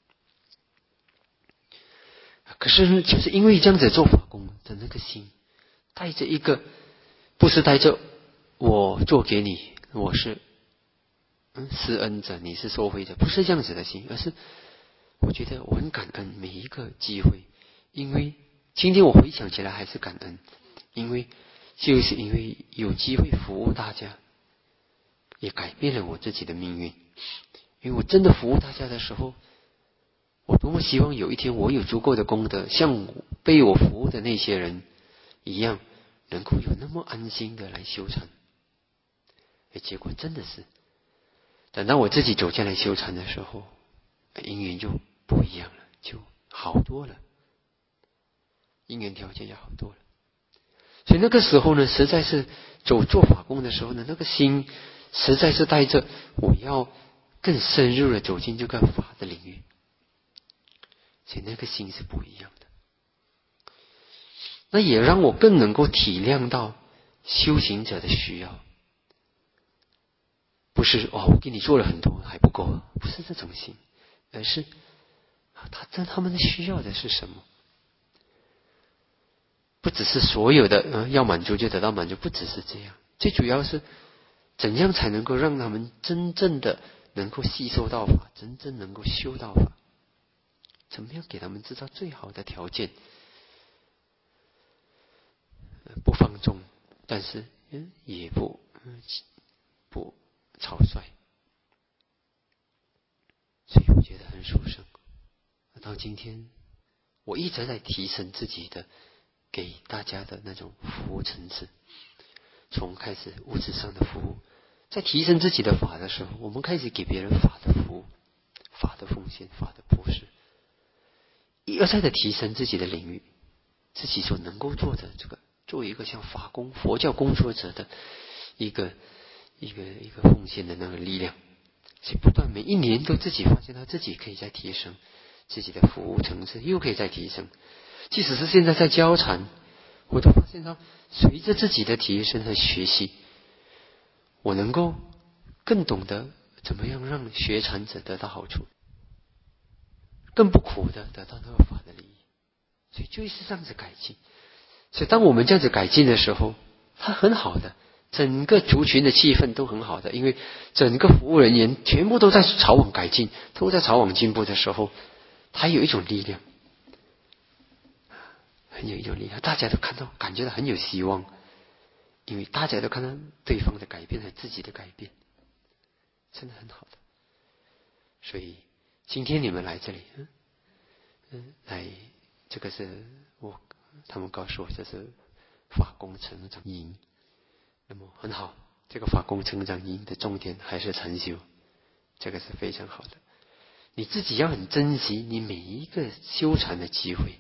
可是呢，就是因为这样子做法工的那个心，带着一个不是带着我做给你，我是施恩者，你是受惠者，不是这样子的心，而是我觉得我很感恩每一个机会，因为今天我回想起来还是感恩，就是因为有机会服务大家，也改变了我自己的命运。因为我真的服务大家的时候，我多么希望有一天我有足够的功德，像被我服务的那些人一样，能够有那么安心的来修禅。结果真的是等到我自己走进来修禅的时候，因缘就不一样了，就好多了，因缘条件就好多了。所以那个时候呢，实在是做法工的时候呢，那个心实在是带着我要更深入的走进这个法的领域，所以那个心是不一样的。那也让我更能够体谅到修行者的需要。不是我给你做了很多还不够，不是这种心，而是他们需要的是什么？不只是所有的要满足就得到满足，不只是这样，最主要是怎样才能够让他们真正的能够吸收到法，真正能够修到法？怎么样给他们制造最好的条件？不放纵，但是也不草率，所以我觉得很殊胜。到今天，我一直在提升自己的给大家的那种服务层次，从开始物质上的服务，在提升自己的法的时候，我们开始给别人法的服务、法的奉献、法的布施。 而再的提升自己的领域，自己所能够做的这个，作为一个像法工佛教工作者的一个奉献的那个力量，所以不断每一年都自己发现到自己可以再提升自己的服务层次，又可以再提升。即使是现在在教禅，我都发现到随着自己的提升和学习，我能够更懂得怎么样让学禅者得到好处，更不苦的得到那个法的利益。所以就是这样子改进。所以当我们这样子改进的时候，它很好的，整个族群的气氛都很好的，因为整个服务人员全部都在朝往改进，都在朝往进步的时候，它有一种力量，很有一种力量，大家都看到感觉到很有希望，因为大家都看到对方的改变和自己的改变，真的很好的。所以今天你们来这里来，这个是他们告诉我这是法工成长营，那么很好，这个法工成长营的重点还是禅修，这个是非常好的。你自己要很珍惜你每一个修禅的机会，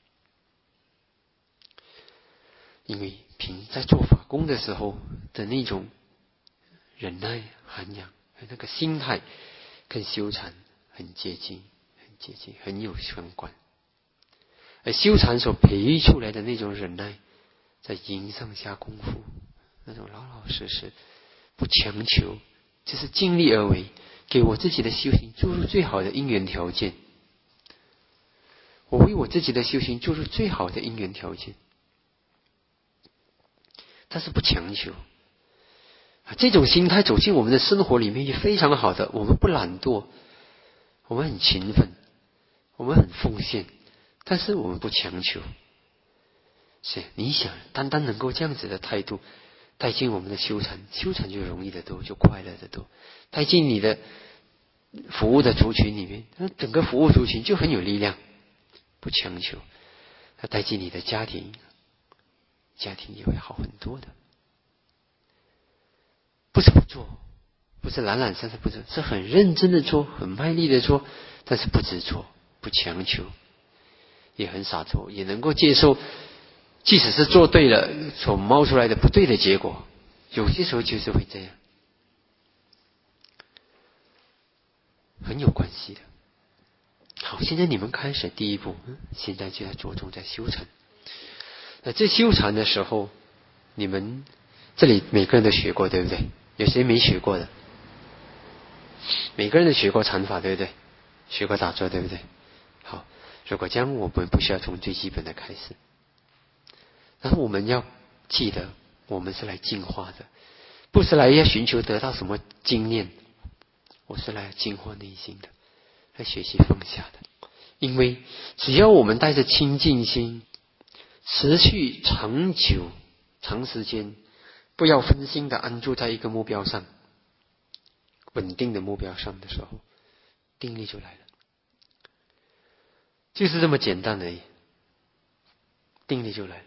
因为在做法工的时候的那种忍耐涵养和那个心态，跟修禅很接近，很有相关。而修禅所培育出来的那种忍耐，在营上下功夫，那种老老实实，不强求，就是尽力而为，给我自己的修行注入最好的因缘条件。我为我自己的修行注入最好的因缘条件，但是不强求。这种心态走进我们的生活里面也非常好的。我们不懒惰，我们很勤奋，我们很奉献，但是我们不强求。是你想单单能够这样子的态度带进我们的修禅就容易得多，就快乐得多。带进你的服务的族群里面，整个服务族群就很有力量，不强求。带进你的家庭也会好很多的。不是不做，不是懒懒散散不做，是很认真的做，很卖力的做，但是不执着，不强求，也很洒脱，也能够接受，即使是做对了，所冒出来的不对的结果，有些时候就是会这样，很有关系的。好，现在你们开始第一步，现在就要着重在修禅。那这修禅的时候，你们这里每个人都学过，对不对？有谁没学过的？每个人都学过禅法，对不对？学过打坐，对不对？好，如果这样，我们不需要从最基本的开始。然后我们要记得，我们是来净化的，不是来要寻求得到什么经验，我是来净化内心的，来学习放下的。因为只要我们带着清净心，持续长久、长时间，不要分心的安住在一个目标上，稳定的目标上的时候，定力就来了，就是这么简单而已，定力就来了。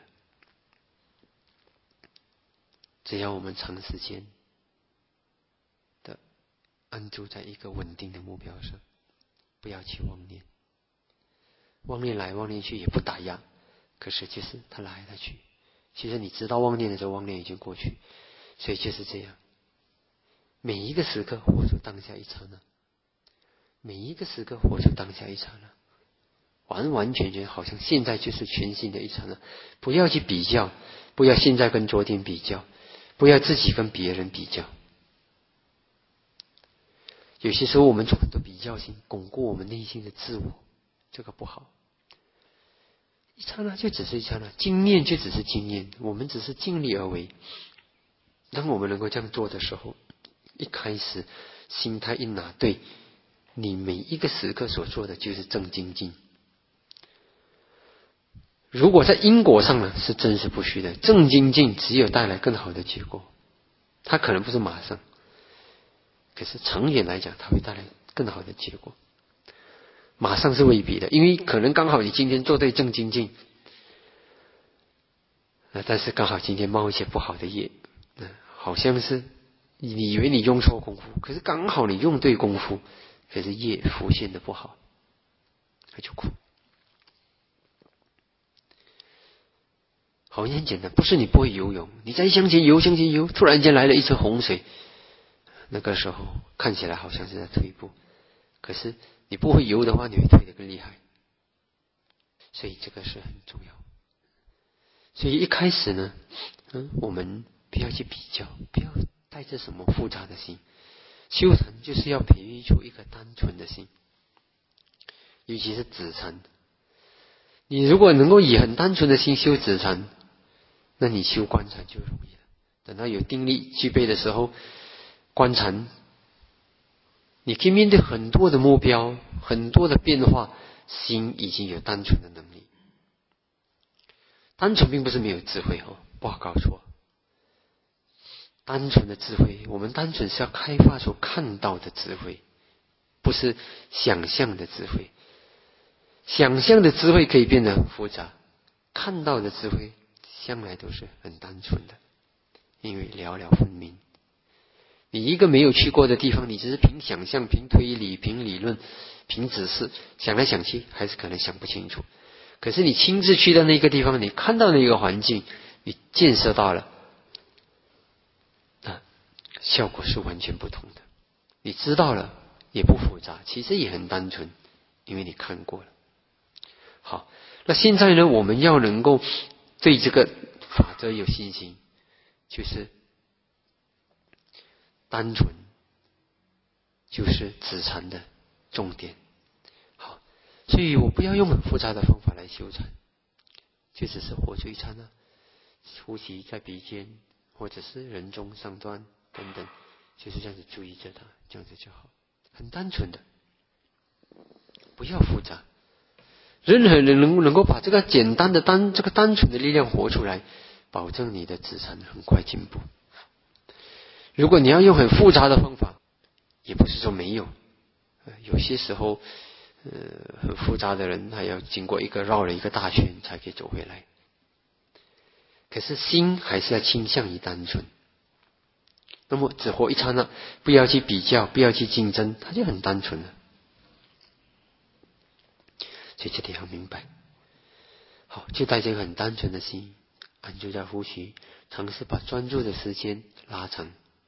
只要我们长时间的安住在一个稳定的目标上，不要去妄念，妄念来妄念去也不打压，可是就是它来它去，其实你知道妄念的时候，妄念已经过去，所以就是这样，每一个时刻活出当下一刹那，每一个时刻活出当下一刹那，完完全全好像现在就是全新的一刹那。不要去比较，不要现在跟昨天比较，不要自己跟别人比较。有些时候我们做很多比较心，巩固我们内心的自我，这个不好。一刹那就只是一刹那，经验就只是经验，我们只是尽力而为。当我们能够这样做的时候，一开始心态一拿对，你每一个时刻所做的就是正精进。如果在因果上呢，是真实不虚的，正精进只有带来更好的结果，它可能不是马上，可是长远来讲，它会带来更好的结果。马上是未必的，因为可能刚好你今天做对正精进，但是刚好今天冒一些不好的业，好像是你以为你用错功夫，可是刚好你用对功夫，可是业浮现的不好，那就苦。 好，很简单，不是你不会游泳，你在向前游，突然间来了一阵洪水，那个时候看起来好像是在退步，可是你不会游的话，你会退得更厉害。所以这个是很重要。所以一开始呢，我们不要去比较，不要带着什么复杂的心。修禅就是要培育出一个单纯的心，尤其是止禅。你如果能够以很单纯的心修止禅，那你修观禅就容易了。等到有定力具备的时候，观禅你可以面对很多的目标，很多的变化，心已经有单纯的能力。单纯并不是没有智慧不好搞错。单纯的智慧，我们单纯是要开发出看到的智慧，不是想象的智慧。想象的智慧可以变得很复杂，看到的智慧向来都是很单纯的，因为了了分明。你一个没有去过的地方，你只是凭想象、凭推理、凭理论、凭指示想来想去，还是可能想不清楚。可是你亲自去到那个地方，你看到那个环境，你见识到了，效果是完全不同的。你知道了也不复杂，其实也很单纯，因为你看过了。好，那现在呢，我们要能够对这个法则有信心，就是单纯就是止禅的重点。好，所以我不要用很复杂的方法来修禅，就只是活出一刹那，呼吸在鼻尖，或者是人中上端等等，就是这样子注意着它，这样子就好，很单纯的，不要复杂。任何人能够把这个简单的这个单纯的力量活出来，保证你的止禅很快进步。如果你要用很复杂的方法，也不是说没有，有些时候很复杂的人还要经过绕了一个大圈才可以走回来。可是心还是要倾向于单纯。那么只活一刹那，不要去比较，不要去竞争，它就很单纯了。所以这点要明白。好，就带着一个很单纯的心，安住在呼吸，尝试把专注的时间拉长，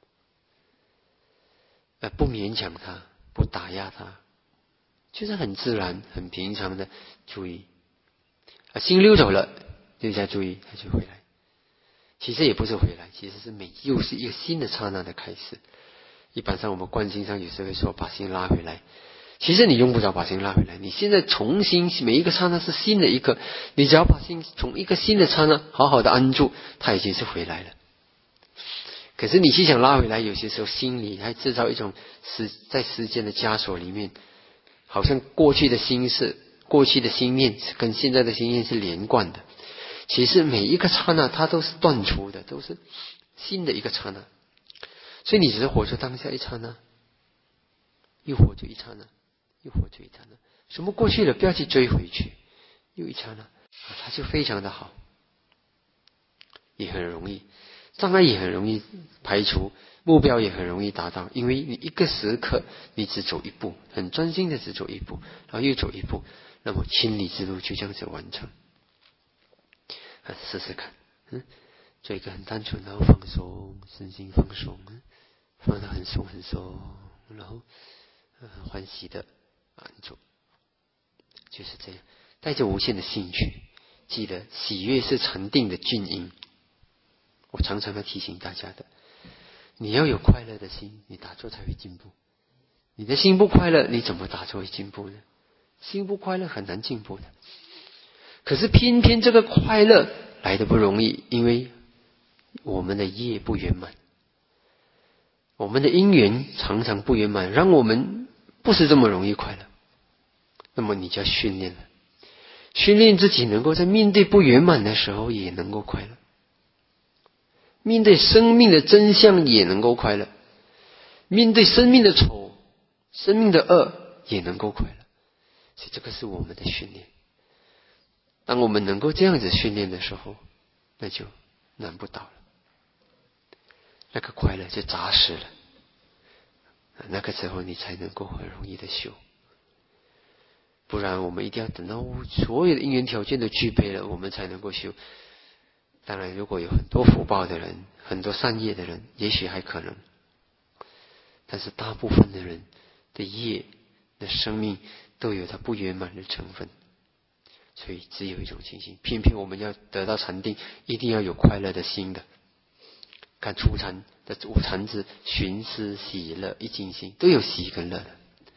不勉强它，不打压它，就是很自然、很平常的注意。心溜走了，就再注意，它就回来。其实也不是回来，其实是又是一个新的刹那的开始。一般上我们观心上有时会说把心拉回来，其实你用不着把心拉回来，你现在重新每一个刹那是新的一个，你只要把心从一个新的刹那好好的安住，它已经是回来了。可是你去想拉回来，有些时候心里还制造一种在时间的枷锁里面，好像过去的心念跟现在的心念是连贯的。其实每一个刹那它都是断除的，都是新的一个刹那。所以你只是活出当下一刹那，又活出一刹那，又活出一刹那。什么过去了，不要去追回去，又一刹那，它就非常的好，也很容易，障碍也很容易排除，目标也很容易达到。因为你一个时刻你只走一步，很专心的只走一步，然后又走一步，那么千里之路就这样子完成。试试看，做一个很单纯，然后放松，身心放松，放得很松很松，然后欢喜的安住，就是这样，带着无限的兴趣。记得喜悦是禅定的俊因，我常常要提醒大家的，你要有快乐的心，你打坐才会进步。你的心不快乐，你怎么打坐会进步呢？心不快乐很难进步的。可是偏偏这个快乐来得不容易，因为我们的业不圆满，我们的因缘常常不圆满，让我们不是这么容易快乐。那么你就要训练了，训练自己能够在面对不圆满的时候也能够快乐，面对生命的真相也能够快乐，面对生命的丑、生命的恶也能够快乐。所以这个是我们的训练。当我们能够这样子训练的时候，那就难不倒了，那个快乐就扎实了，那个时候你才能够很容易的修。不然我们一定要等到所有的因缘条件都具备了，我们才能够修。 当然，如果有很多福报的人，很多善业的人，也许还可能。但是大部分的人的业的生命都有它不圆满的成分，所以只有一种情形，偏偏我们要得到禅定，一定要有快乐的心的。看初禅的五禅子，寻思喜乐一境心，都有喜跟乐的。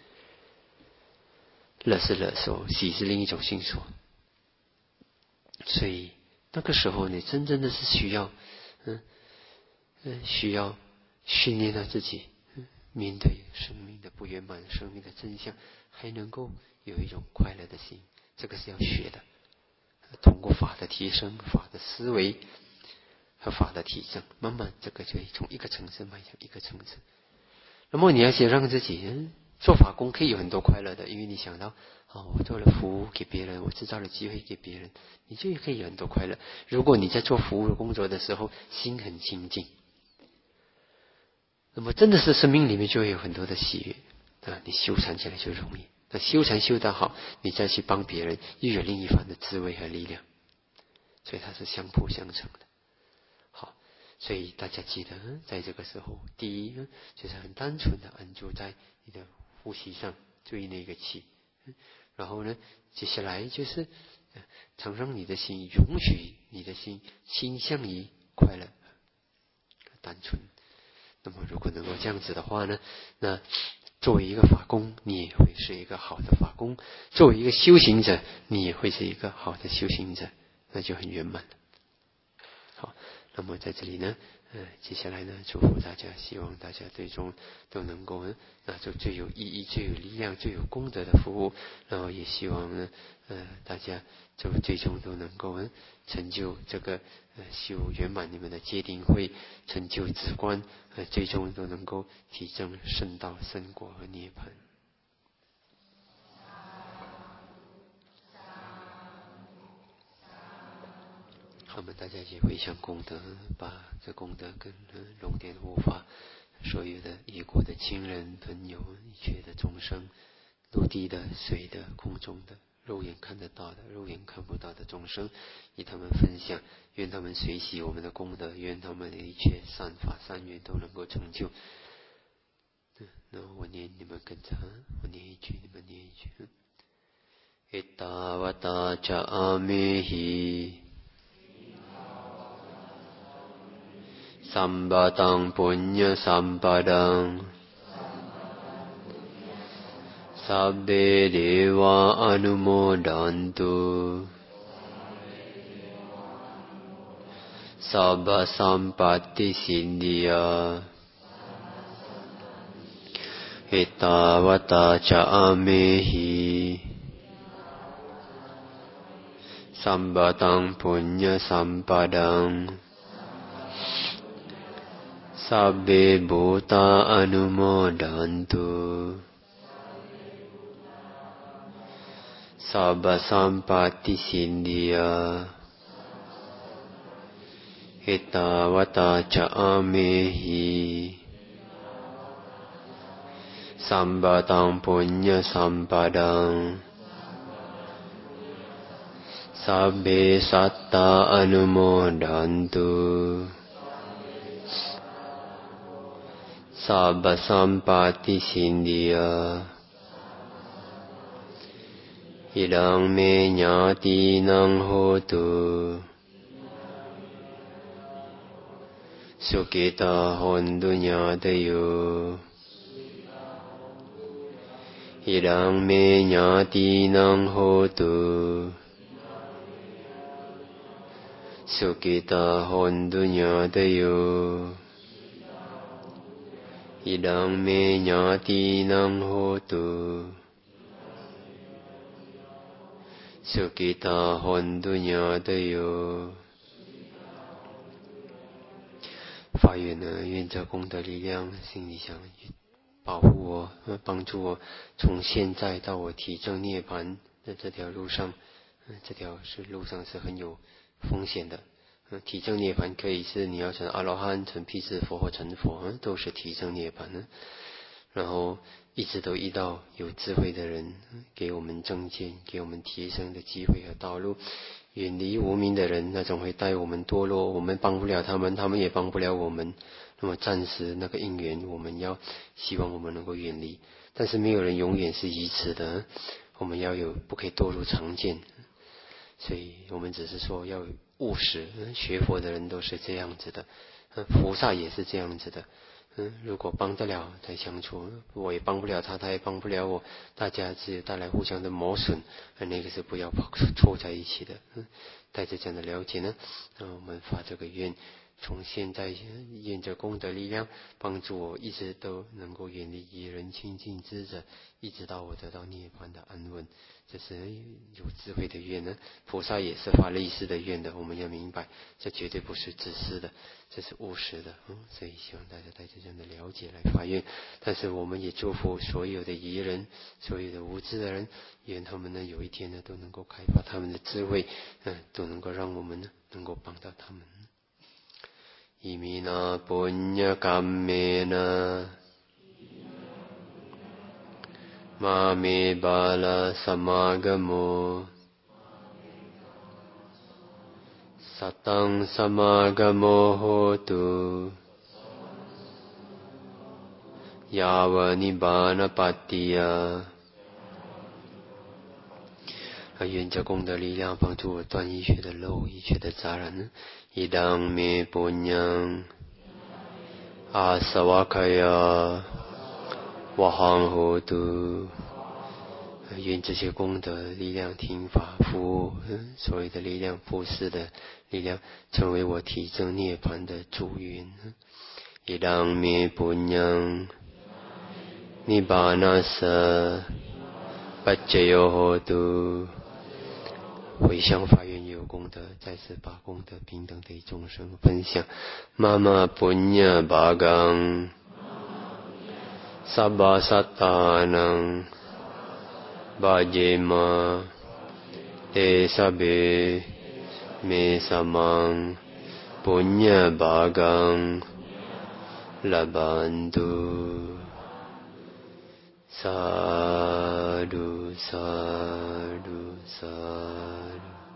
乐是乐所，喜是另一种心所。所以那个时候你真正的是需要训练到自己，面对生命的不圆满，生命的真相，还能够有一种快乐的心，这个是要学的。通过法的提升，法的思维和法的体证，慢慢这个就会从一个层次迈向一个层次。那么你要先让自己做法工可以有很多快乐的，因为你想到我做了服务给别人，我制造了机会给别人，你就可以有很多快乐。如果你在做服务工作的时候心很清净，那么真的是生命里面就会有很多的喜悦你修禅起来就容易。那修禅修得好，你再去帮别人，又有另一番的智慧和力量，所以它是相辅相成的。好，所以大家记得在这个时候，第一就是很单纯的安住在你的呼吸上，注意那个气，然后呢，接下来就是常让你的心容许你的心倾向于快乐、单纯。那么如果能够这样子的话呢，那作为一个法工，你也会是一个好的法工；作为一个修行者，你也会是一个好的修行者，那就很圆满了。好，那么在这里呢，接下来呢，祝福大家，希望大家最终都能够拿出最有意义、最有力量、最有功德的服务，然后也希望呢，大家就最终都能够成就这个修圆满你们的戒定慧，成就止观，最终都能够体证圣道、圣果和涅槃。我们大家一起回向功德，把这功德跟龙天护法所有的已故的亲人朋友、一切的众生，陆地的、水的、空中的，肉眼看得到的、肉眼看不到的众生，与他们分享，愿他们随喜我们的功德，愿他们的一切善法善愿都能够成就。那我念，你们跟着，我念一句，你们念一句。Ittavata ca amehi Sambatang punya sampadang Sabbe deva anumodantu Sabba sampatti siddhya Ittavata ca amehi Sambatang punya sampadang Sabbe bhuta anumodantu Sabba sampatti siddhya Ittavata ca amehi Sambatang punya sampadang Sabbe satta anumodantu Sabba sampatti siddhya Idang me ñātīnaṃ hotu Sukita hontu ñātayo Idang me ñātīnaṃ hotu Sukita hontu ñātayo Idang me ñātīnaṃ hotu Sukita hontu ñātayo。发愿呢，愿这功德力量心里想保护我，帮助我从现在到我体证涅槃的这条路上，这条路上是很有风险的。体证涅槃可以是你要成阿罗汉、成辟支佛或成佛，都是体证涅槃呢。 然后一直都遇到有智慧的人，给我们正见，给我们提升的机会和道路。远离无明的人，那种会带我们堕落，我们帮不了他们，他们也帮不了我们。那么暂时那个因缘，我们要希望我们能够远离，但是没有人永远是愚痴的，我们要有不可以堕入常见。所以我们只是说要务实，学佛的人都是这样子的，菩萨也是这样子的。如果帮得了才相处，我也帮不了他，他也帮不了我，大家只有带来互相的磨损，那个是不要凑在一起的。带着这样的了解呢，我们发这个愿，从现在愿着功德力量，帮助我一直都能够远离愚人亲近智者，一直到我得到涅槃的安稳。这是有智慧的愿呢，菩萨也是发类似的愿的，我们要明白，这绝对不是自私的，这是务实的。所以希望大家带着这样的了解来发愿。但是我们也祝福所有的愚人，所有的无知的人，愿他们呢有一天呢都能够开发他们的智慧，都能够让我们呢能够帮到他们。อิมินาปุญญกัมเมนะมาเมบาลาสมากโมสัตตังสมากโมโหตุยาวะนิบานะปัตติยา愿这功德力量帮助我断一切的漏，一切的杂染。อิดังเมปุญญังอาสวะคยาวหังโหตุ愿这些功德力量、听法、服务，所有的力量、布施的力量，成为我体证涅槃的助缘。อิดังเมปุญญังนิบานัสสะปัจจโยโหตุ回向发愿有功德，再次把功德平等给众生分享。妈妈ปุญญบากังสัพพะสัตตานังบาเยมาเตสะเบเมสะมังปุญญบากังละบันตุสาธุสาธุสาธุ